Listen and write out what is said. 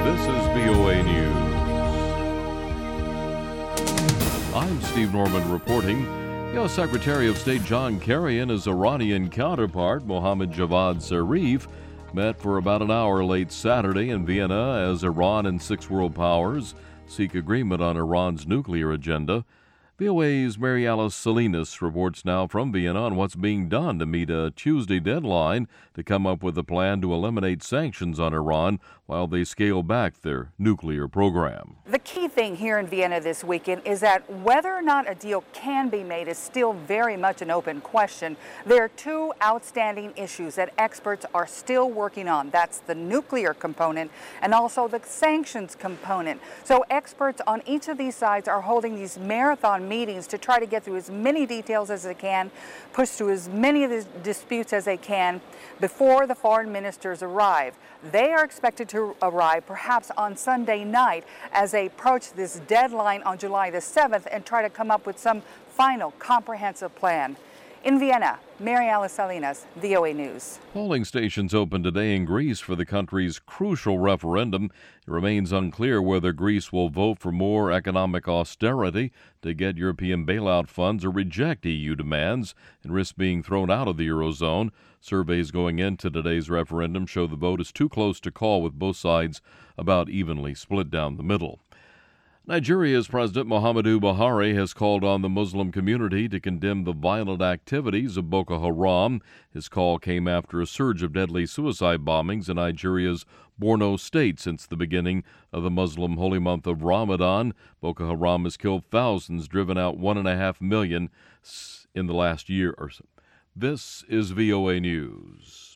This is VOA News. I'm Steve Norman reporting. U.S. Secretary of State John Kerry and his Iranian counterpart, Mohammad Javad Zarif, met for about an hour late Saturday in Vienna as Iran and six world powers seek agreement on Iran's nuclear agenda. VOA's Mary Alice Salinas reports now from Vienna on what's being done to meet a Tuesday deadline to come up with a plan to eliminate sanctions on Iran while they scale back their nuclear program. The key thing here in Vienna this weekend is that whether or not a deal can be made is still very much an open question. There are two outstanding issues that experts are still working on. That's the nuclear component and also the sanctions component. So experts on each of these sides are holding these marathon meetings to try to get through as many details as they can, push through as many of the disputes as they can before the foreign ministers arrive. They are expected to arrive perhaps on Sunday night as they approach this deadline on July the 7th and try to come up with some final comprehensive plan. In Vienna, Mary Alice Salinas, VOA News. Polling stations opened today in Greece for the country's crucial referendum. It remains unclear whether Greece will vote for more economic austerity to get European bailout funds or reject EU demands and risk being thrown out of the Eurozone. Surveys going into today's referendum show the vote is too close to call, with both sides about evenly split down the middle. Nigeria's President Muhammadu Buhari has called on the Muslim community to condemn the violent activities of Boko Haram. His call came after a surge of deadly suicide bombings in Nigeria's Borno state since the beginning of the Muslim holy month of Ramadan. Boko Haram has killed thousands, driven out 1.5 million in the last year or so. This is VOA News.